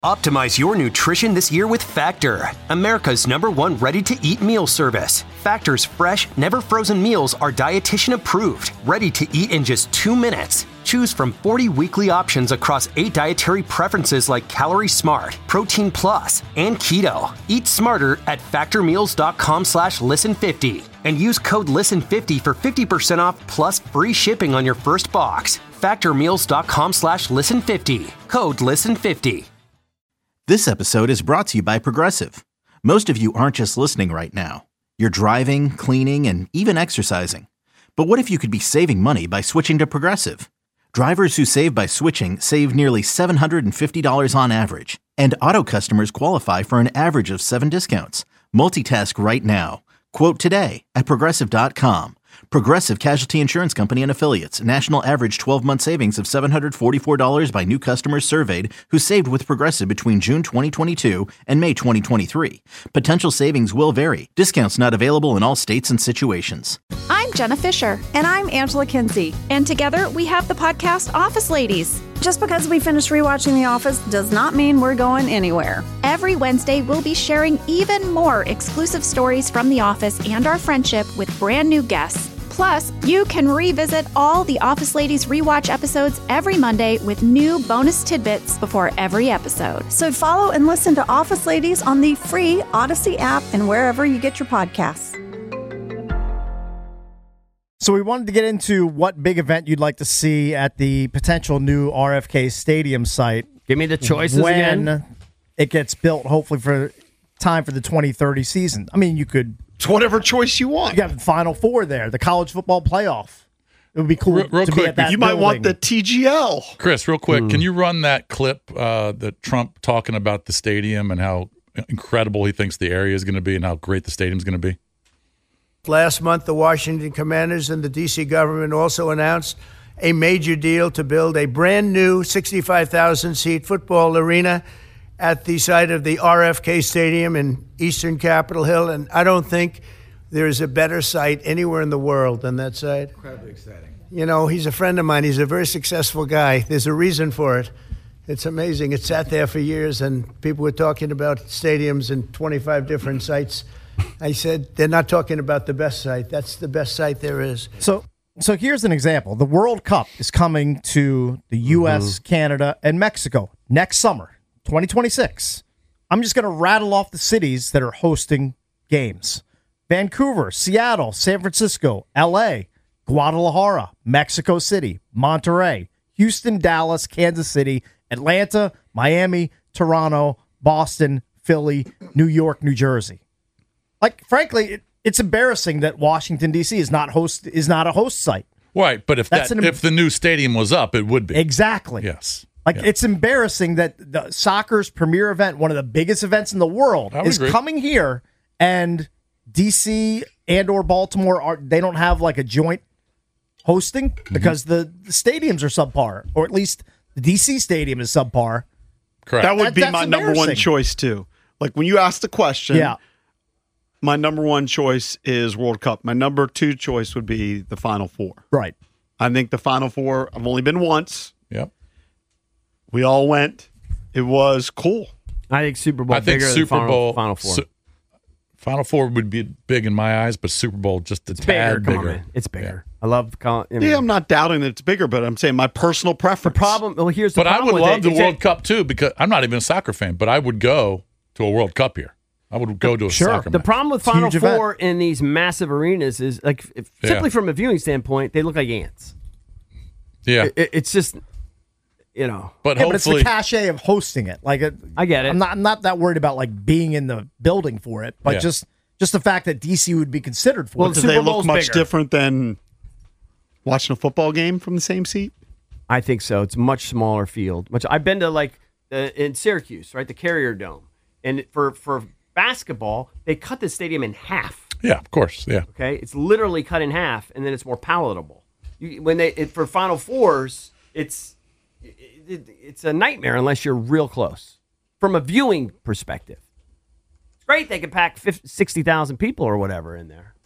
Optimize your nutrition this year with Factor, America's #1 ready-to-eat meal service. Factor's fresh, never-frozen meals are dietitian approved, ready to eat in just 2 minutes. Choose from 40 weekly options across 8 dietary preferences like Calorie Smart, Protein Plus, and Keto. Eat smarter at factormeals.com/listen50 and use code LISTEN50 for 50% off plus free shipping on your first box. Factormeals.com/listen50. Code LISTEN50. This episode is brought to you by Progressive. Most of you aren't just listening right now. You're driving, cleaning, and even exercising. But what if you could be saving money by switching to Progressive? Drivers who save by switching save nearly $750 on average. And auto customers qualify for an average of 7 discounts. Multitask right now. Quote today at Progressive.com. Progressive Casualty Insurance Company and Affiliates. National average 12-month savings of $744 by new customers surveyed who saved with Progressive between June 2022 and May 2023. Potential savings will vary. Discounts not available in all states and situations. I'm Jenna Fisher. And I'm Angela Kinsey. And together we have the podcast Office Ladies. Just because we finished rewatching The Office does not mean we're going anywhere. Every Wednesday, we'll be sharing even more exclusive stories from The Office and our friendship with brand new guests. Plus, you can revisit all the Office Ladies rewatch episodes every Monday with new bonus tidbits before every episode. So follow and listen to Office Ladies on the free Odyssey app and wherever you get your podcasts. So we wanted to get into what big event you'd like to see at the potential new RFK Stadium site. Give me the choices when again. It gets built, hopefully for time for the 2030 season. I mean, you could... It's whatever choice you want. You have the Final Four there, the college football playoff. It would be cool real to quick, be at that You building. might want the TGL. Chris, real quick, can you run that clip that Trump talking about the stadium and how incredible he thinks the area is going to be and how great the stadium is going to be? Last month, the Washington Commanders and the D.C. government also announced a major deal to build a brand new 65,000-seat football arena at the site of the RFK Stadium in eastern Capitol Hill. And I don't think there is a better site anywhere in the world than that site. Incredibly exciting. You know, he's a friend of mine. He's a very successful guy. There's a reason for it. It's amazing. It sat there for years, and people were talking about stadiums in 25 different sites. I said, they're not talking about the best site. That's the best site there is. So here's an example. The World Cup is coming to the U.S., Canada, and Mexico next summer, 2026. I'm just going to rattle off the cities that are hosting games. Vancouver, Seattle, San Francisco, L.A., Guadalajara, Mexico City, Monterrey, Houston, Dallas, Kansas City, Atlanta, Miami, Toronto, Boston, Philly, New York, New Jersey. Like, frankly, it's embarrassing that Washington, D.C. is not a host site. Right, but if the new stadium was up, it would be. Exactly. Yes. It's embarrassing that the soccer's premier event, one of the biggest events in the world, is coming here, and D.C. and or Baltimore they don't have like a joint hosting because the stadiums are subpar, or at least the D.C. stadium is subpar. Correct. That would be my number one choice too. Like when you ask the question, my number one choice is World Cup. My number two choice would be the Final Four. Right. I think the Final Four, I've only been once. Yep. We all went. It was cool. I think Super Bowl bigger than Final Four. Final Four would be big in my eyes, but Super Bowl just a tad bigger. Come on, man. It's bigger. Yeah. I love. I'm not doubting that it's bigger, but I'm saying my personal preference. The problem. Well, here's the But problem. I would love the with World Cup too, because I'm not even a soccer fan, but I would go to a World Cup here. I would go to a soccer The match. problem with Final Four in these massive arenas is, like, simply from a viewing standpoint, they look like ants. Yeah. It's just, you know. But but it's the cachet of hosting it. Like, I get it. I'm not that worried about like being in the building for it, but just the fact that DC would be considered for it. Do they look much different than watching a football game from the same seat? I think so. It's a much smaller field. I've been to in Syracuse, right, the Carrier Dome, and for basketball, they cut the stadium in half. Yeah, of course. Yeah. Okay, it's literally cut in half, and then it's more palatable. For Final Fours, it's a nightmare unless you're real close from a viewing perspective. It's great they can pack 60,000 people or whatever in there.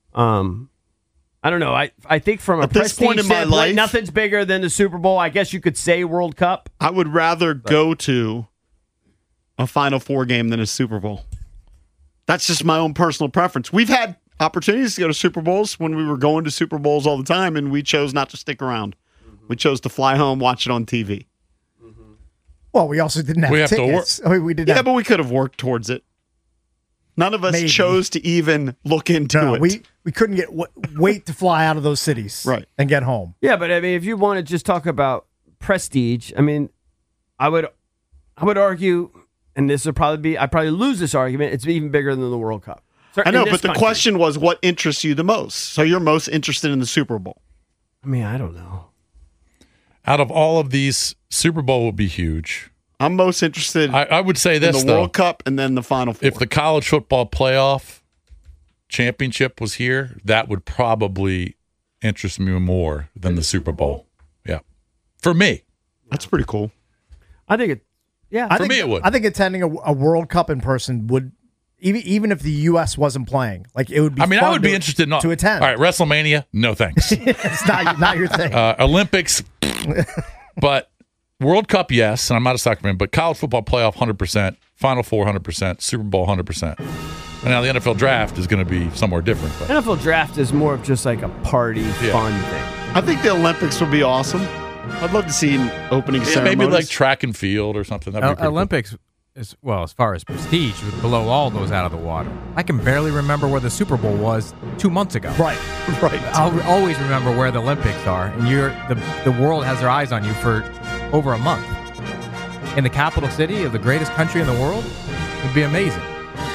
I don't know. I think from a prestige point in my life, nothing's bigger than the Super Bowl. I guess you could say World Cup. I would rather go to a Final Four game than a Super Bowl. That's just my own personal preference. We've had opportunities to go to Super Bowls when we were going to Super Bowls all the time, and we chose not to stick around. We chose to fly home, watch it on TV. Well, we also didn't have tickets. We did. Yeah, but we could have worked towards it. None of us chose to even look into it. We couldn't wait to fly out of those cities and get home. Yeah, but I mean, if you want to just talk about prestige, I mean, I would argue, and this would probably be, I'd probably lose this argument, it's even bigger than the World Cup. I know, but the question was, what interests you the most? So you're most interested in the Super Bowl. I mean, I don't know. Out of all of these, Super Bowl would be huge. I'm most interested I would say this, in the World Cup and then the Final Four. If the college football playoff championship was here, that would probably interest me more than the Super Bowl. Yeah. For me. That's pretty cool. I think it, yeah. For me, it would. I think attending a World Cup in person would, even if the U.S. wasn't playing, like it would be. I mean, fun I would be interested to attend. All right, WrestleMania, no thanks. It's not your thing. Olympics, but World Cup, yes, and I'm not a soccer fan, but college football playoff, 100%, Final Four, 100%, Super Bowl, 100%. And now the NFL draft is going to be somewhere different. But. NFL draft is more of just like a party, fun thing. I think the Olympics would be awesome. I'd love to see an opening ceremony. Maybe like track and field or something. That'd be Olympics, cool. As far as prestige, would blow all those out of the water. I can barely remember where the Super Bowl was 2 months ago. Right. I'll always remember where the Olympics are, and the world has their eyes on you for over a month. In the capital city of the greatest country in the world, it would be amazing.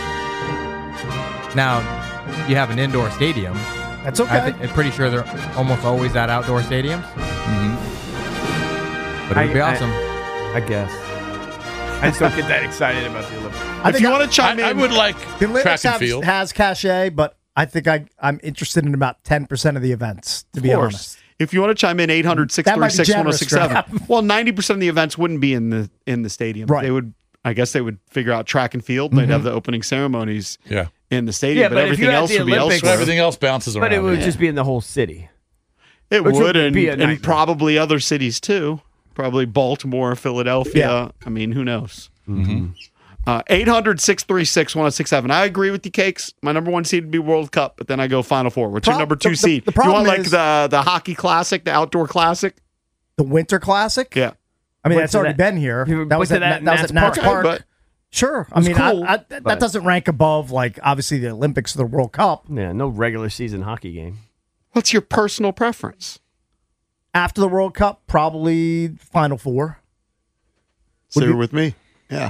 Now, you have an indoor stadium. That's okay. I'm pretty sure they're almost always at outdoor stadiums. But it would be awesome. I guess. I just don't get that excited about the Olympics. If you want to chime in, I would like the Olympics track and field. Has cachet, but I think I'm interested in about 10% of the events, to be honest. If you want to chime in, 800-636-1067. Well, 90% of the events wouldn't be in the stadium. Right. They would, I guess they would figure out track and field. They'd have the opening ceremonies in the stadium, Yeah, but but if everything you had else the would be Olympics- elsewhere. Everything else bounces around. But it would just be in the whole city. It Which would, would be a and nightmare. probably other cities too. Probably Baltimore, Philadelphia. Yeah. I mean, who knows? 800-636-1067. I agree with you, Cakes. My number one seed would be World Cup, but then I go Final Four. What's your number two seed? the you want problem like is- the hockey classic, the outdoor classic? The Winter Classic? Yeah. I mean, Went that's to already that- been here. You That was went at to that Nats Nats Park. But Sure. I was mean, cool, that but- doesn't rank above, like, obviously the Olympics or the World Cup. Yeah, no regular season hockey game. what's your personal preference? After the World Cup, probably Final Four. So you're with me? Yeah.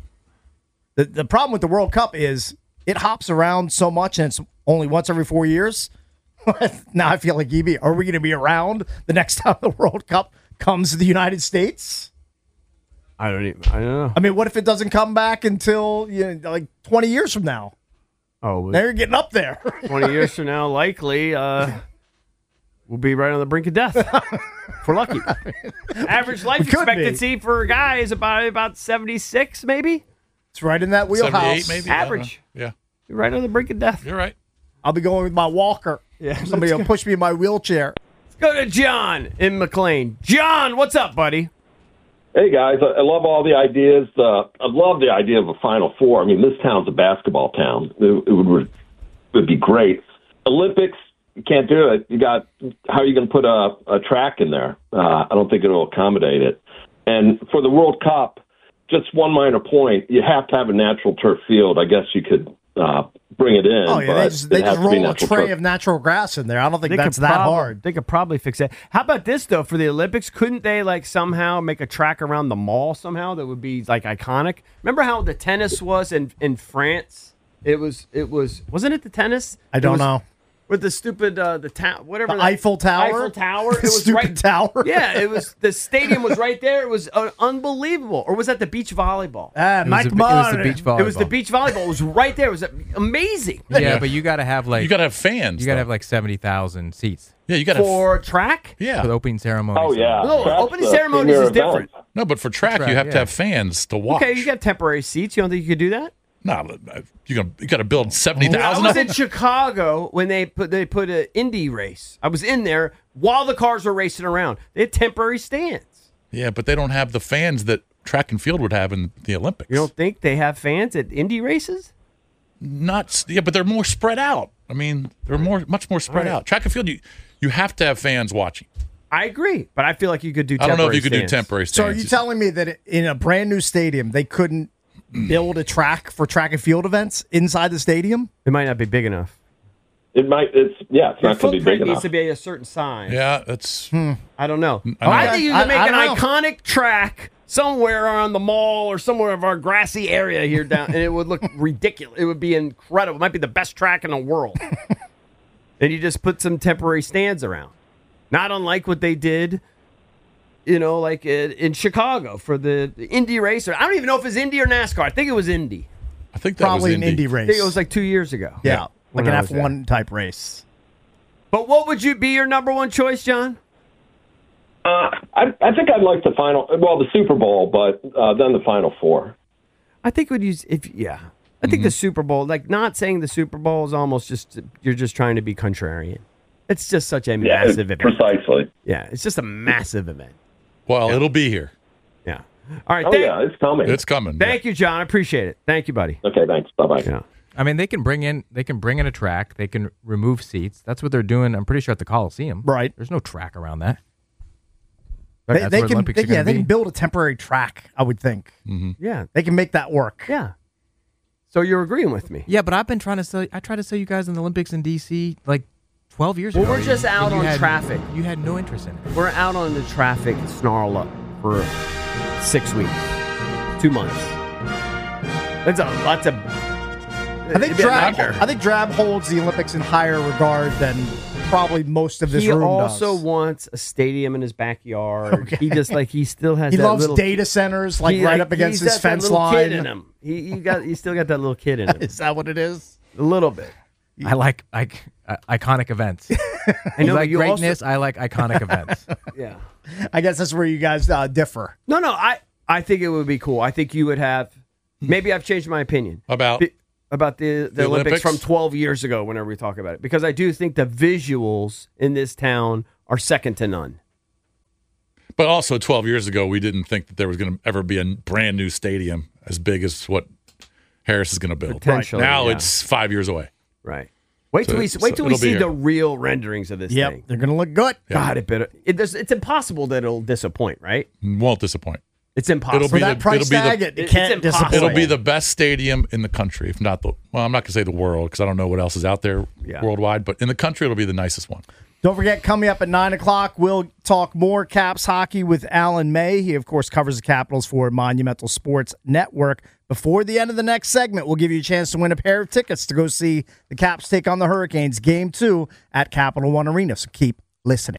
The problem with the World Cup is it hops around so much, and it's only once every 4 years. Now I feel like, EB, are we going to be around the next time the World Cup comes to the United States? I don't know. I mean, what if it doesn't come back until like 20 years from now? Oh, Now you're getting up there. 20 years from now, likely, we'll be right on the brink of death. If we're lucky. Average life We could expectancy for a guy is about 76, maybe. It's right in that wheelhouse. 78 maybe? Average. Yeah. You're right on the brink of death. You're right. I'll be going with my walker. Yeah, Somebody will push me in my wheelchair. Let's go to John in McLean. John, what's up, buddy? Hey, guys, I love all the ideas. I love the idea of a Final Four. I mean, this town's a basketball town. It would be great. Olympics, you can't do it. How are you going to put a track in there? I don't think it'll accommodate it. And for the World Cup, just one minor point, you have to have a natural turf field. I guess you could bring it in. Oh, yeah, but they it has just to be roll a natural tray turf. of natural grass in there. I don't think They that's could that prob- hard. They could probably fix that. How about this, though, for the Olympics? Couldn't they, like, somehow make a track around the mall somehow that would be, like, iconic? Remember how the tennis was in France? It was, wasn't it the tennis? I don't know. With the stupid, whatever. The Eiffel Tower? Eiffel Tower. The stupid tower? Yeah, it was, the stadium was right there. It was unbelievable. Or was that the beach volleyball? Mike It was the beach volleyball. It was the beach volleyball. It was right there. It was amazing. Yeah, but you got to have You got to have fans. You got to though. have like 70,000 seats Yeah, you got to For track? Yeah. for the opening ceremony. Oh, yeah. No, That's opening the ceremonies premier is different. event. No, but for track, Track, you have to yeah. have fans to watch. Okay, you got temporary seats. You don't think you could do that? No, you got to build I 70,000 was of them. in Chicago when they put an Indy race. I was in there while the cars were racing around. They had temporary stands. Yeah, but they don't have the fans that track and field would have in the Olympics. You don't think they have fans at Indy races? But they're more spread out. I mean, they're much more spread out. Track and field, you have to have fans watching. I agree, but I feel like you could do I don't know if you could do stands. temporary So stands. are you telling me that in a brand new stadium, they couldn't build a track for track and field events inside the stadium? It might not be big enough. It might. It's not going to be big needs enough. to be a certain size. Yeah, that's. I don't know. I I think you can make I an don't know. iconic track somewhere on the mall or somewhere of our grassy area here down, and it would look ridiculous. It would be incredible. It might be the best track in the world. And you just put some temporary stands around. Not unlike what they did, like in Chicago for the Indy racer. I don't even know if it was Indy or NASCAR. I think it was Indy. I think that Probably was an Indy. Indy race. I think it was like 2 years ago. yeah, like when an I was F1 type race. But what would you be your number one choice, John? I think I'd like the Super Bowl, but then the Final Four. I think would use I think the Super Bowl, like not saying the Super Bowl is almost just you're just trying to be contrarian. It's just such a massive event. Precisely. Yeah, it's just a massive event. Well, it'll be here. Yeah. All right. It's coming. It's coming. Thank you, John. I appreciate it. Thank you, buddy. Okay, thanks. Bye-bye. Yeah. I mean, they can bring in a track. They can remove seats. That's what they're doing. I'm pretty sure at the Coliseum. Right. There's no track around that. They That's where can, Olympics are they gonna can be. build a temporary track, I would think. Yeah. They can make that work. Yeah. So you're agreeing with me? Yeah, but I've been trying to sell. I tried to sell you guys in the Olympics in D.C. like 12 years ago. Well, we're just out and you on had- traffic. You had no interest in it. We're out on the traffic snarl up for 6 weeks, 2 months. That's a lots of. I think Drab holds the Olympics in higher regard than probably most of this He room also does. wants a stadium in his backyard. Okay. He just he still has. He that loves little, data centers, like right up against he's his got that fence little line. Kid in him. He still got that little kid in him. Is that what it is? A little bit. I like iconic events. I know, You like you also- greatness. I like iconic events. Yeah. I guess that's where you guys differ. No. I think it would be cool. I think you would have. Maybe I've changed my opinion About the Olympics Olympics? from 12 years ago. Whenever we talk about it, because I do think the visuals in this town are second to none. But also 12 years ago, we didn't think that there was going to ever be a brand new stadium as big as what Harris is going to build. Potentially, Now yeah. it's 5 years away. Right. Wait till we So wait till we it'll be see here. the real renderings of this Yep, thing. they're going to look good. God, it's impossible that it'll disappoint, right? Won't disappoint. It's impossible. For that price tag, it can't impossible. disappoint. It'll be the best stadium in the country, if not the. Well, I'm not going to say the world because I don't know what else is out there worldwide, but in the country, it'll be the nicest one. Don't forget, coming up at 9 o'clock, we'll talk more Caps hockey with Alan May. He, of course, covers the Capitals for Monumental Sports Network. Before the end of the next segment, we'll give you a chance to win a pair of tickets to go see the Caps take on the Hurricanes Game 2 at Capital One Arena. So keep listening.